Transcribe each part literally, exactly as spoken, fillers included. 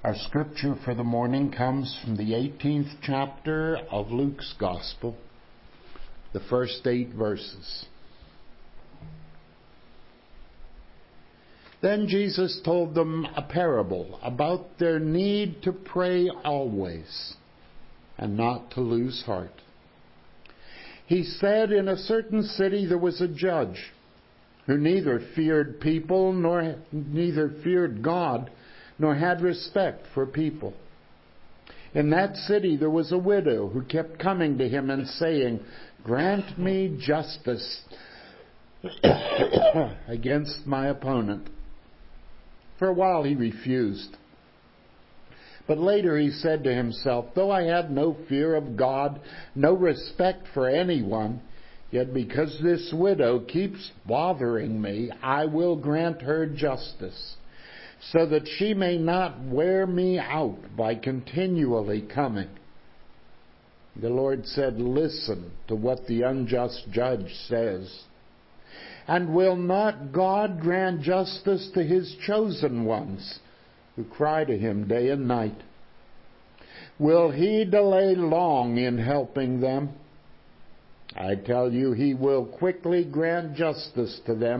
Our scripture for the morning comes from the eighteenth chapter of Luke's Gospel, the first eight verses. Then Jesus told them a parable about their need to pray always and not to lose heart. He said, in a certain city there was a judge who neither feared people nor neither feared God, nor had respect for people. In that city there was a widow who kept coming to him and saying, "Grant me justice against my opponent." For a while he refused. But later he said to himself, "Though I have no fear of God, no respect for anyone, yet because this widow keeps bothering me, I will grant her justice, so that she may not wear me out by continually coming." The Lord said, "Listen to what the unjust judge says. And will not God grant justice to his chosen ones who cry to him day and night? Will he delay long in helping them? I tell you, he will quickly grant justice to them.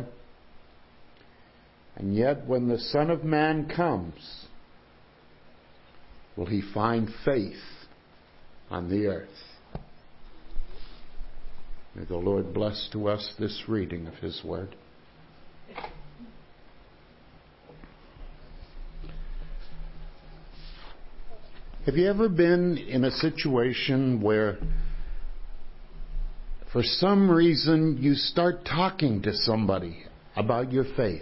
And yet when the Son of Man comes, will he find faith on the earth?" May the Lord bless to us this reading of his word. Have you ever been in a situation where for some reason you start talking to somebody about your faith?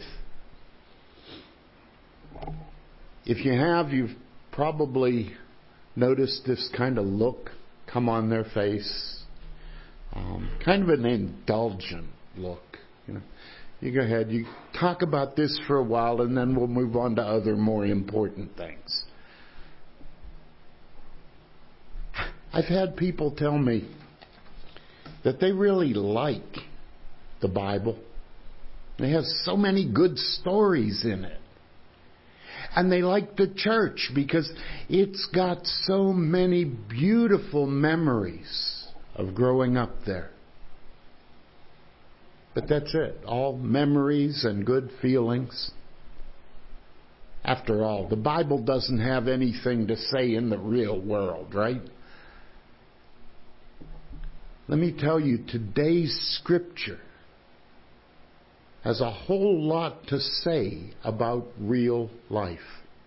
If you have, you've probably noticed this kind of look come on their face. Um, kind of an indulgent look. You know, you go ahead, you talk about this for a while, and then we'll move on to other more important things. I've had people tell me that they really like the Bible. It has so many good stories in it. And they like the church because it's got so many beautiful memories of growing up there. But that's it. All memories and good feelings. After all, the Bible doesn't have anything to say in the real world, right? Let me tell you, today's scripture has a whole lot to say about real life.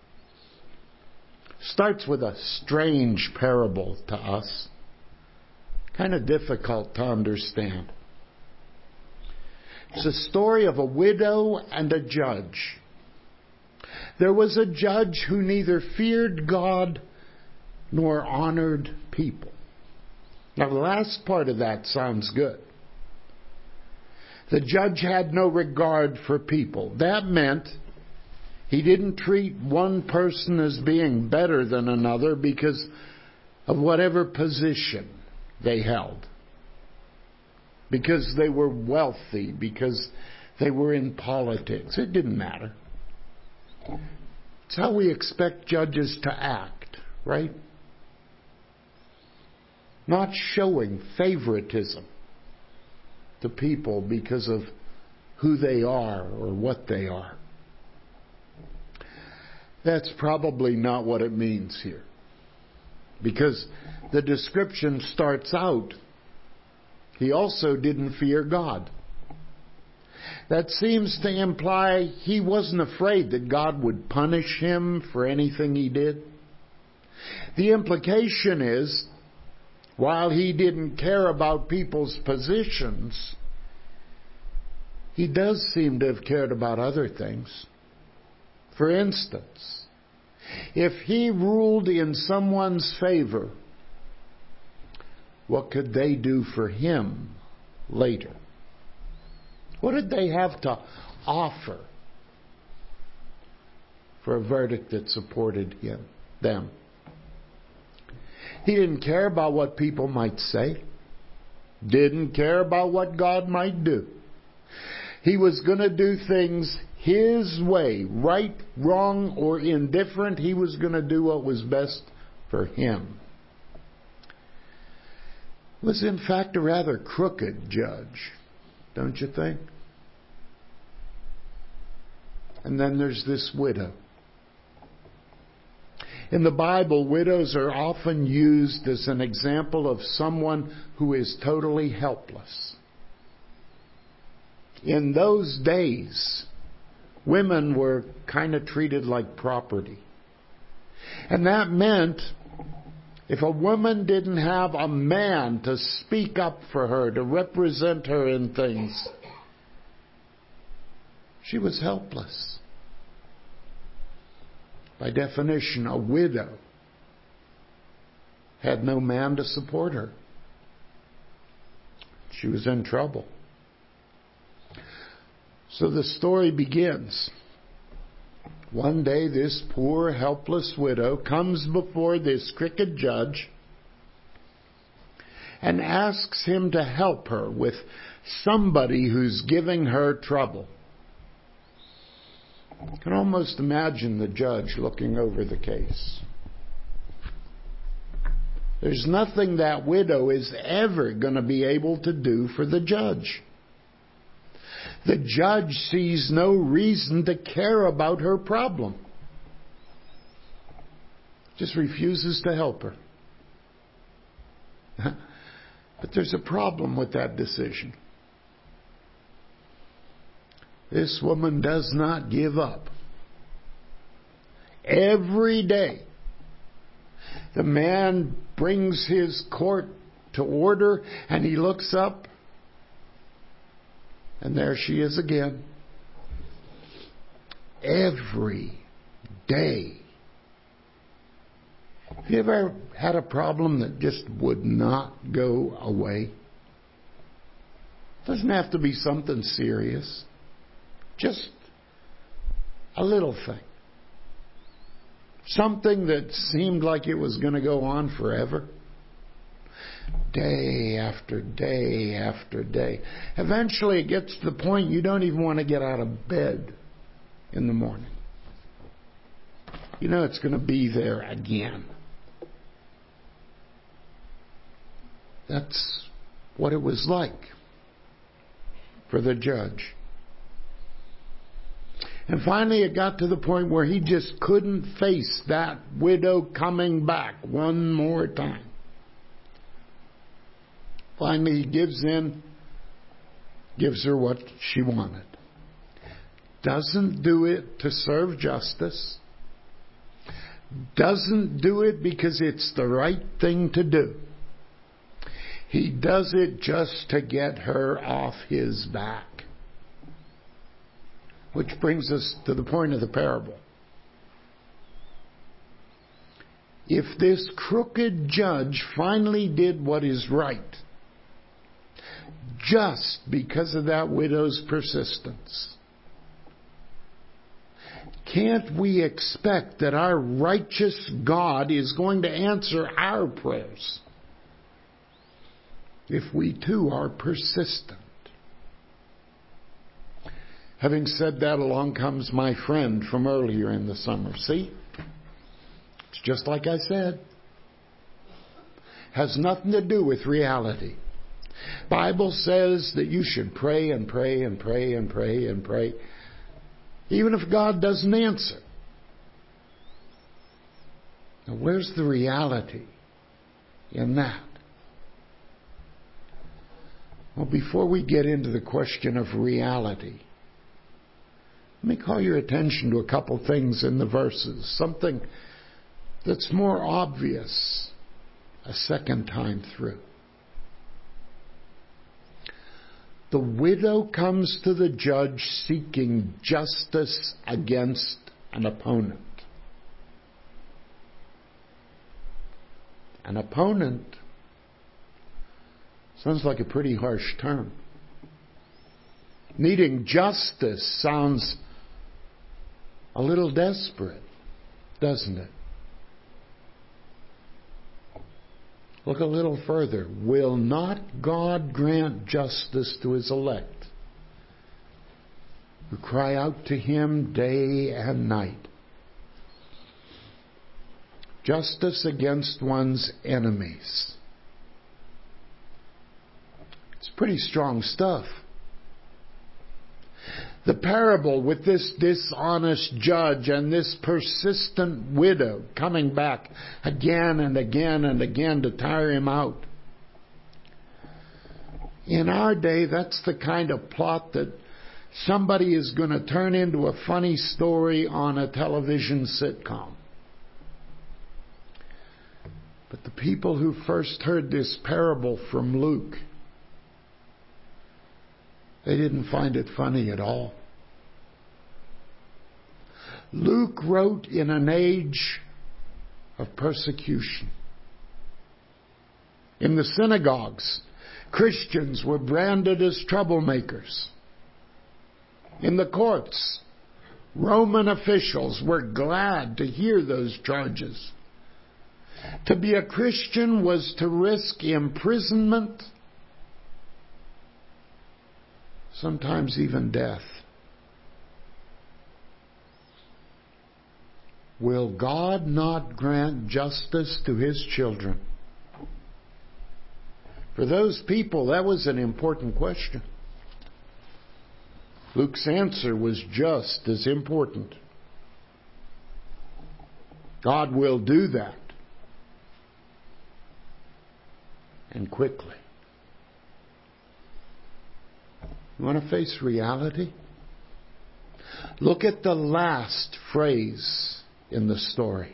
Starts with a strange parable to us. Kind of difficult to understand. It's a story of a widow and a judge. There was a judge who neither feared God nor honored people. Now, the last part of that sounds good. The judge had no regard for people. That meant he didn't treat one person as being better than another because of whatever position they held. Because they were wealthy, because they were in politics. It didn't matter. It's how we expect judges to act, right? Not showing favoritism to people because of who they are or what they are. That's probably not what it means here. Because the description starts out, he also didn't fear God. That seems to imply he wasn't afraid that God would punish him for anything he did. The implication is, while he didn't care about people's positions, he does seem to have cared about other things. For instance, if he ruled in someone's favor, what could they do for him later? What did they have to offer for a verdict that supported him, them? He didn't care about what people might say. Didn't care about what God might do. He was going to do things his way, right, wrong, or indifferent. He was going to do what was best for him. Was in fact a rather crooked judge, don't you think? And then there's this widow. In the Bible, widows are often used as an example of someone who is totally helpless. In those days, women were kind of treated like property. And that meant if a woman didn't have a man to speak up for her, to represent her in things, she was helpless. By definition, a widow had no man to support her. She was in trouble. So the story begins. One day this poor, helpless widow comes before this crooked judge and asks him to help her with somebody who's giving her trouble. You can almost imagine the judge looking over the case. There's nothing that widow is ever going to be able to do for the judge. The judge sees no reason to care about her problem. Just refuses to help her. But there's a problem with that decision. This woman does not give up. Every day, the man brings his court to order, and he looks up, and there she is again. Every day. Have you ever had a problem that just would not go away? It doesn't have to be something serious. Just a little thing. Something that seemed like it was going to go on forever. Day after day after day. Eventually it gets to the point you don't even want to get out of bed in the morning. You know it's going to be there again. That's what it was like for the judge. And finally it got to the point where he just couldn't face that widow coming back one more time. Finally he gives in, gives her what she wanted. Doesn't do it to serve justice. Doesn't do it because it's the right thing to do. He does it just to get her off his back. Which brings us to the point of the parable. If this crooked judge finally did what is right, just because of that widow's persistence, can't we expect that our righteous God is going to answer our prayers if we too are persistent? Having said that, along comes my friend from earlier in the summer. See? It's just like I said. Has nothing to do with reality. Bible says that you should pray and pray and pray and pray and pray, even if God doesn't answer. Now, where's the reality in that? Well, before we get into the question of reality, let me call your attention to a couple things in the verses. Something that's more obvious a second time through. The widow comes to the judge seeking justice against an opponent. An opponent sounds like a pretty harsh term. Needing justice sounds a little desperate, doesn't it? Look a little further. Will not God grant justice to his elect? who cry out to Him day and night. Justice against one's enemies. It's pretty strong stuff. The parable with this dishonest judge and this persistent widow coming back again and again and again to tire him out. In our day, that's the kind of plot that somebody is going to turn into a funny story on a television sitcom. But the people who first heard this parable from Luke, they didn't find it funny at all. Luke wrote in an age of persecution. In the synagogues, Christians were branded as troublemakers. In the courts, Roman officials were glad to hear those charges. To be a Christian was to risk imprisonment, sometimes even death. Will God not grant justice to His children? For those people, that was an important question. Luke's answer was just as important. God will do that. And quickly. You want to face reality? Look at the last phrase in the story.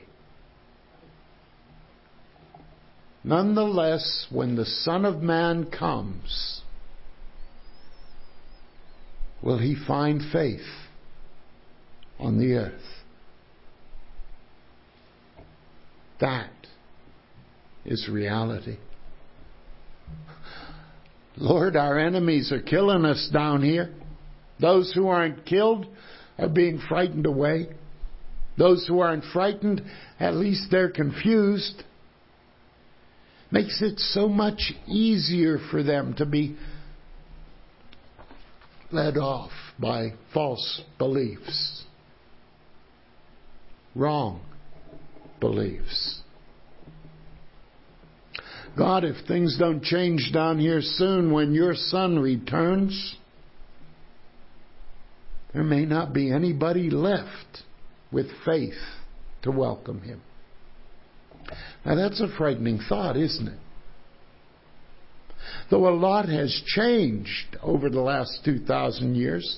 Nonetheless, when the Son of Man comes, will He find faith on the earth? That is reality. Lord, our enemies are killing us down here. Those who aren't killed are being frightened away. Those who aren't frightened, at least they're confused. Makes it so much easier for them to be led off by false beliefs. Wrong beliefs. God, if things don't change down here soon, when your Son returns, there may not be anybody left with faith to welcome Him. Now that's a frightening thought, isn't it? Though a lot has changed over the last two thousand years,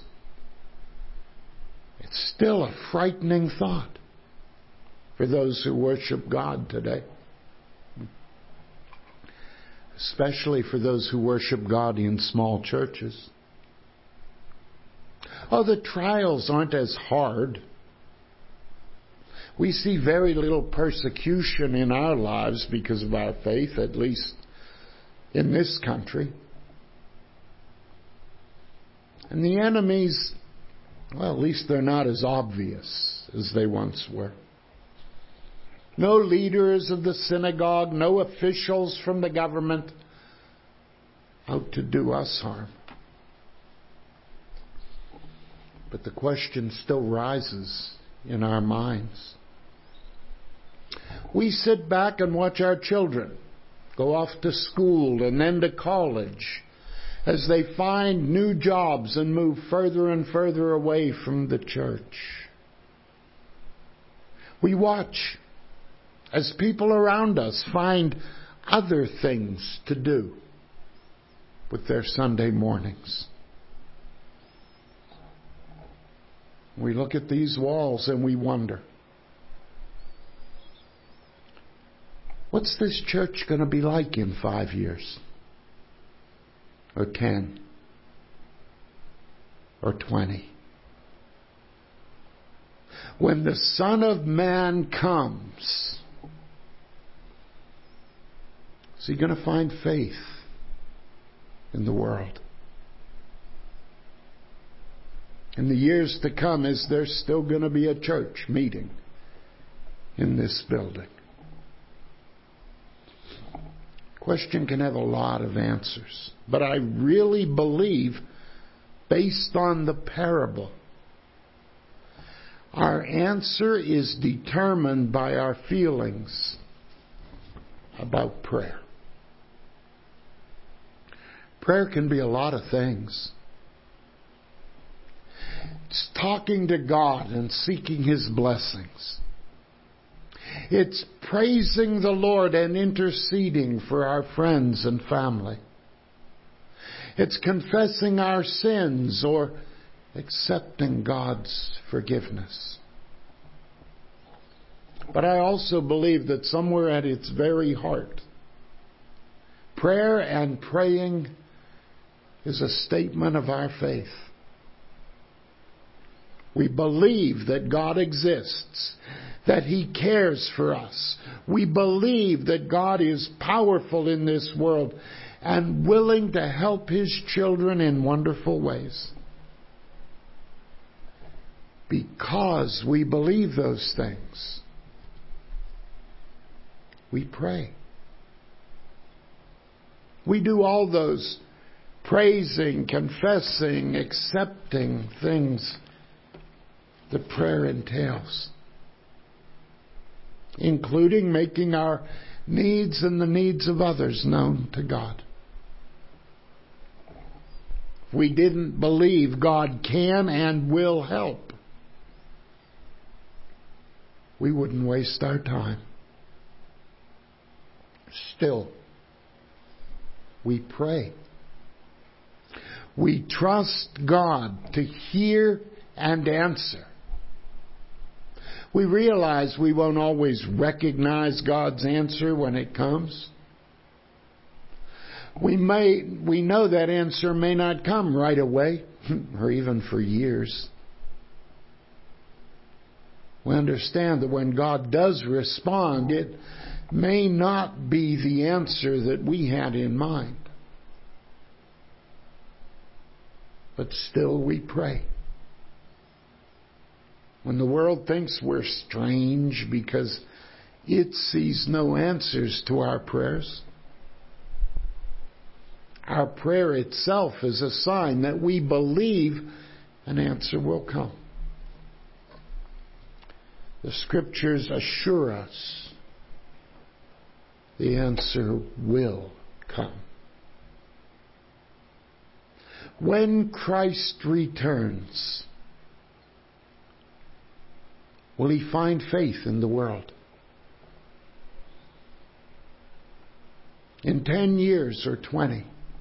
it's still a frightening thought for those who worship God today. Especially for those who worship God in small churches. Oh, the trials aren't as hard. We see very little persecution in our lives because of our faith, at least in this country. And the enemies, well, at least they're not as obvious as they once were. No leaders of the synagogue, no officials from the government out to do us harm. But the question still rises in our minds. We sit back and watch our children go off to school and then to college as they find new jobs and move further and further away from the church. We watch as people around us find other things to do with their Sunday mornings. We look at these walls and we wonder, what's this church going to be like in five years? Or ten? Or twenty? When the Son of Man comes, is He going to find faith in the world? In the years to come, is there still going to be a church meeting in this building? Question can have a lot of answers. But I really believe, based on the parable, Our answer is determined by our feelings about prayer. Prayer can be a lot of things. It's talking to God and seeking His blessings. It's praising the Lord and interceding for our friends and family. It's confessing our sins or accepting God's forgiveness. But I also believe that somewhere at its very heart, prayer and praying is a statement of our faith. We believe that God exists, that He cares for us. We believe that God is powerful in this world and willing to help His children in wonderful ways. Because we believe those things, we pray. We do all those praising, confessing, accepting things that prayer entails, including making our needs and the needs of others known to God. If we didn't believe God can and will help, we wouldn't waste our time. Still, we pray. We trust God to hear and answer. We realize we won't always recognize God's answer when it comes. We may, we know that answer may not come right away, or even for years. We understand that when God does respond, it may not be the answer that we had in mind. But still we pray. When the world thinks we're strange because it sees no answers to our prayers, our prayer itself is a sign that we believe an answer will come. The Scriptures assure us the answer will come. When Christ returns, will He find faith in the world? In ten years or twenty,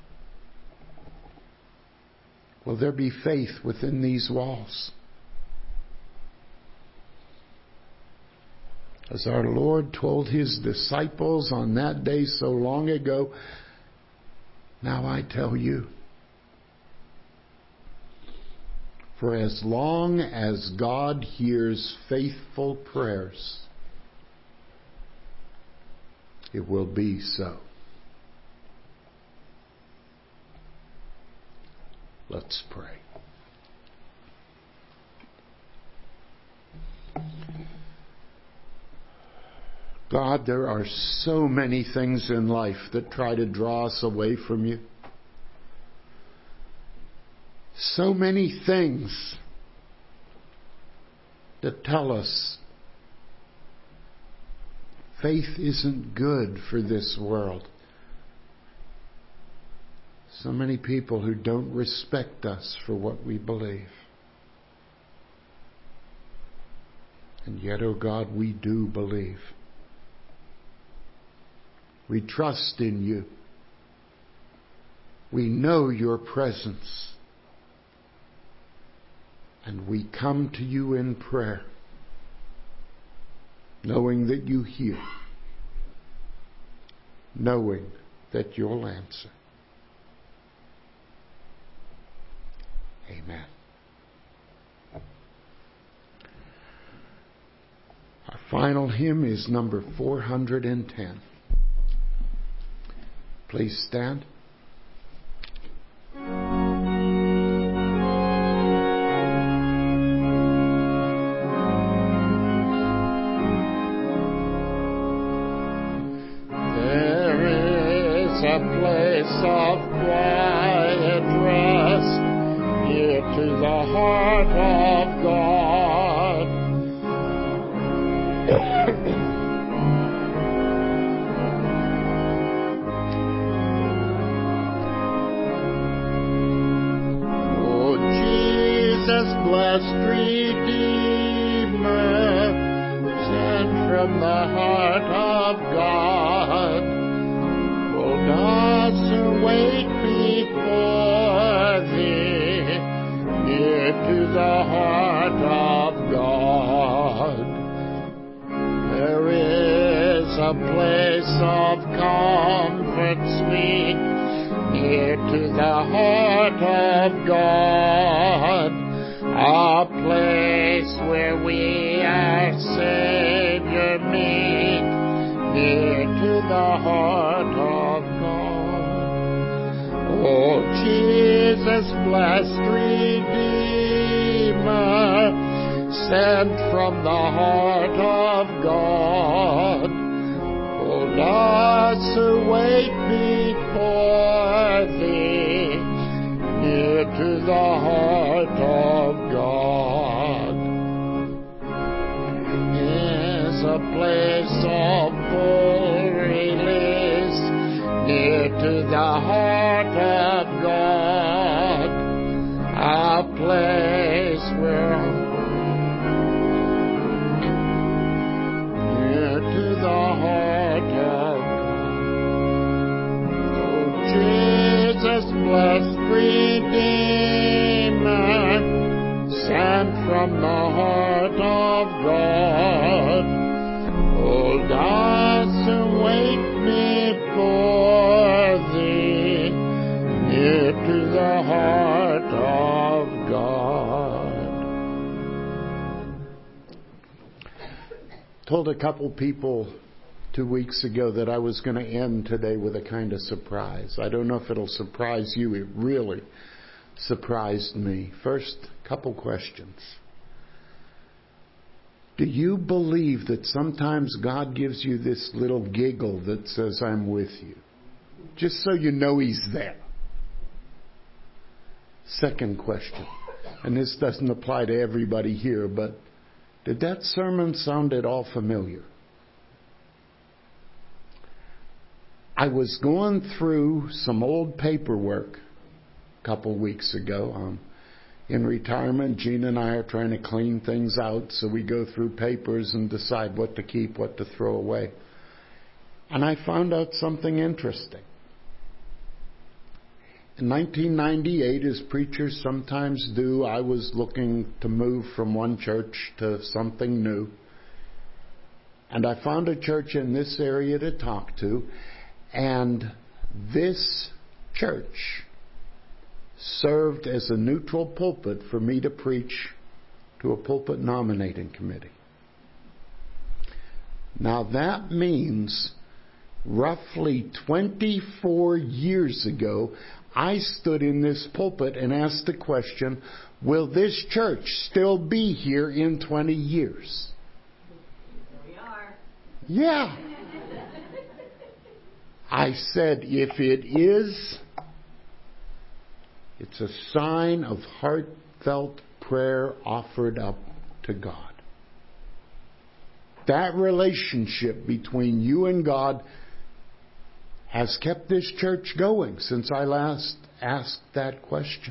will there be faith within these walls? As our Lord told His disciples on that day so long ago, now I tell you, for as long as God hears faithful prayers, it will be so. Let's pray. God, there are so many things in life that try to draw us away from You. So many things that tell us faith isn't good for this world. So many people who don't respect us for what we believe. And yet, oh God, we do believe. We trust in You. We know Your presence. And we come to You in prayer, knowing that You hear, knowing that You'll answer. Amen. Our final hymn is number four hundred ten. Please stand. A place of quiet rest, here to the heart of God. Oh, Jesus, blessed Redeemer, sent from the heart of God, hold us who wait before thee, near to the heart of God. There is a place of comfort sweet, near to the heart of God, a place where we our Savior meet, near to the heart of God. Oh, Jesus, blessed Redeemer, sent from the heart of God, hold us who wait before thee, near to the heart of God. Is a place of full release, near to the heart of God, a place where near to the heart of God. Oh, Jesus, blessed Redeemer, sent from the heart of God, hold us who wait before thee, near to the heart of God. Told a couple people two weeks ago that I was going to end today with a kind of surprise. I don't know if it'll surprise you. It really surprised me. First, couple questions. Do you believe that sometimes God gives you this little giggle that says, I'm with you? Just so you know He's there. Second question, and this doesn't apply to everybody here, but did that sermon sound at all familiar? I was going through some old paperwork a couple weeks ago. Um, in retirement, Gene and I are trying to clean things out, so we go through papers and decide what to keep, what to throw away. And I found out something interesting. In nineteen ninety-eight, as preachers sometimes do, I was looking to move from one church to something new. And I found a church in this area to talk to. And this church served as a neutral pulpit for me to preach to a pulpit nominating committee. Now that means roughly twenty-four years ago, I stood in this pulpit and asked the question, will this church still be here in twenty years? We are. Yeah. I said, if it is, it's a sign of heartfelt prayer offered up to God. That relationship between you and God has kept this church going since I last asked that question.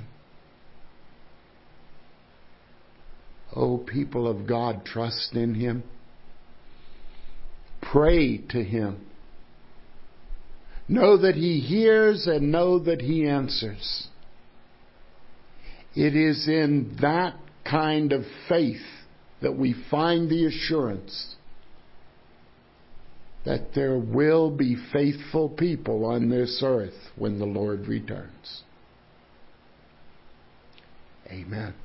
Oh, people of God, trust in Him. Pray to Him. Know that He hears and know that He answers. It is in that kind of faith that we find the assurance that there will be faithful people on this earth when the Lord returns. Amen.